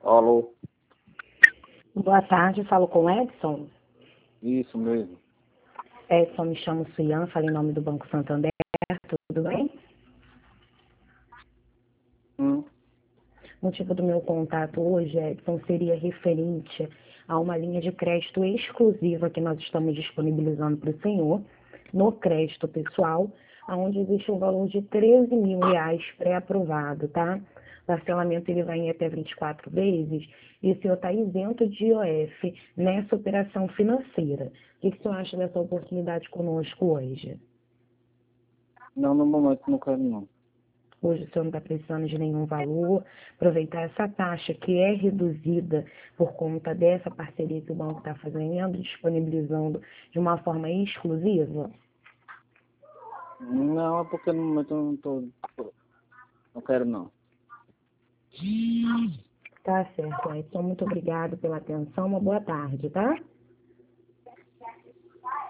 Alô? Boa tarde, falo com o Edson. Isso mesmo. Edson, me chamo Suyan, falo em nome do Banco Santander, tudo bem? O motivo do meu contato hoje, Edson, seria referente a uma linha de crédito exclusiva que nós estamos disponibilizando para o senhor, no crédito pessoal, onde existe um valor de R$ 13 mil pré-aprovado, tá? O parcelamento ele vai em até 24 vezes e o senhor está isento de IOF nessa operação financeira. O que o senhor acha dessa oportunidade conosco hoje? Não, no momento não quero não. Hoje o senhor não está precisando de nenhum valor, aproveitar essa taxa que é reduzida por conta dessa parceria que o banco está fazendo, disponibilizando de uma forma exclusiva? Não, é porque no momento eu não tô. Não quero não. Tá certo, Edson. Muito obrigado pela atenção. Uma boa tarde, tá?